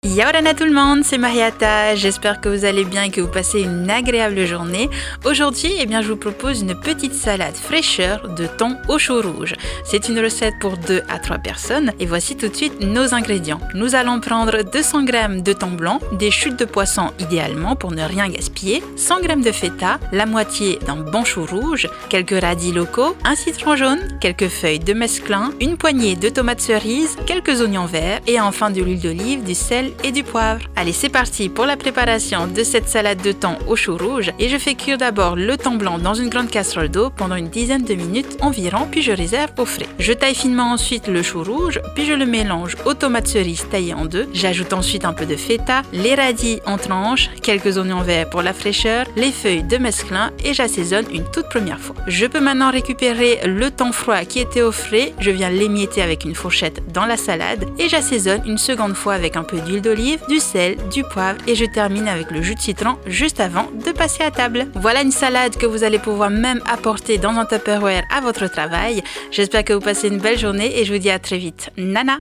Yaorana tout le monde, c'est Mariata, j'espère que vous allez bien et que vous passez une agréable journée. Aujourd'hui, je vous propose une petite salade fraîcheur de thon au chou rouge. C'est une recette pour 2 à 3 personnes et voici tout de suite nos ingrédients. Nous allons prendre 200 g de thon blanc, des chutes de poisson idéalement pour ne rien gaspiller, 100 g de feta, la moitié d'un bon chou rouge, quelques radis locaux, un citron jaune, quelques feuilles de mesclun, une poignée de tomates cerises, quelques oignons verts et enfin de l'huile d'olive, du sel et du poivre. Allez, c'est parti pour la préparation de cette salade de thon au chou rouge et je fais cuire d'abord le thon blanc dans une grande casserole d'eau pendant une dizaine de minutes environ, puis je réserve au frais. Je taille finement ensuite le chou rouge, puis je le mélange aux tomates cerises taillées en deux. J'ajoute ensuite un peu de feta, les radis en tranches, quelques oignons verts pour la fraîcheur, les feuilles de mesclun et j'assaisonne une toute première fois. Je peux maintenant récupérer le thon froid qui était au frais, je viens l'émietter avec une fourchette dans la salade et j'assaisonne une seconde fois avec un peu d'huile d'olive, du sel, du poivre et je termine avec le jus de citron juste avant de passer à table. Voilà une salade que vous allez pouvoir même apporter dans un Tupperware à votre travail. J'espère que vous passez une belle journée et je vous dis à très vite. Nana!